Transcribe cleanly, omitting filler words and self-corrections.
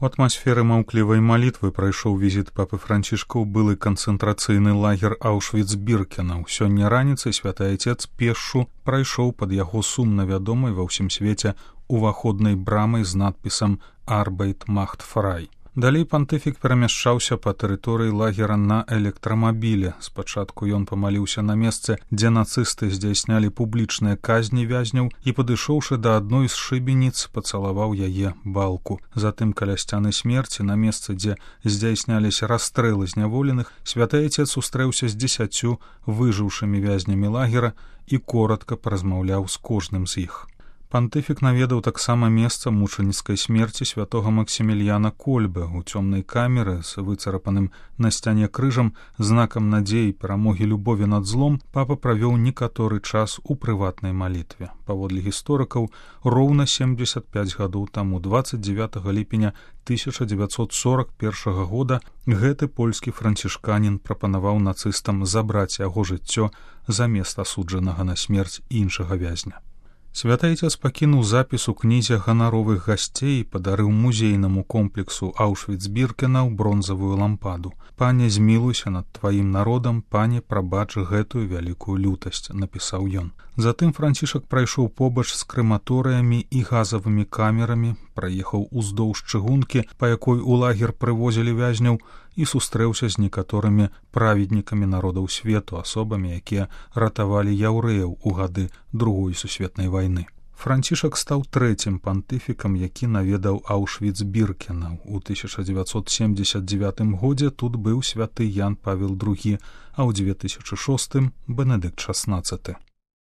У атмасферы маўклівай малітвы прайшоў візіт папы Францішка ў былы канцэнтрацыйны лагер Аўшвіц-Біркенаў. Сёння раніцай святы айцец пешшу прайшоў пад яго сумна вядомай ва ўсім свеце уваходнай брамай з надпісам «Arbeit macht frei». Далей пантыфік перамяшчаўся па тэрыторыі лагера на электрамабіле. Спачатку ён памаліўся на месцы, дзе нацысты здзяйснялі публічныя казні вязняў і, падышоўшы да адной з шыбеніц, пацалаваў яе балку. Затым каля сцяны смерці, на месцы, дзе здзяйсняліся расстрэлы зняволеных, святы айцец сустрэўся з 10 выжыўшымі вязнямі лагера і коратка паразмаўляў з кожным з іх. Пантыфік наведаў таксама месца мучаніцкай смерці святога Максіміліяна Кольбе ў цёмнай камеры з выцарапаным на сцяне крыжам, знакам надзеі перамогі любові над злом. Папа правёў некаторы час у прыватнай малітве. Паводле гісторыкаў, роўна 75 гадоў таму, 29 ліпеня 1941 года, гэты польскі францішканін прапанаваў нацыстам забраць яго жыццё замест асуджанага на смерць іншага вязня. Святы айцец пакінуў запіс у кнізе ганаровых гасцей і падарыў музейнаму комплексу Аўшвіц-Біркенаў бронзавую лампаду. «Пане, змілуйся над тваім народам, пане, прабач гэтую вялікую лютасць», напісаў ён. Затым Францішак прайшоў побач з крэматорыямі і газавымі камерамі, праехаў уздоўж чыгункі, па якой у лагер прывозілі вязняў, і сустрэўся з некаторымі праведнікамі народаў свету, асобамі, якія ратавалі яўрэяў у гады Другой сусветнай вайны. Францішак стаў трэцім пантыфікам, які наведаў Аўшвіц-Біркенаў. У 1979 годзе тут быў святы Ян Павел II, а ў 2006 Бенедыкт XVI.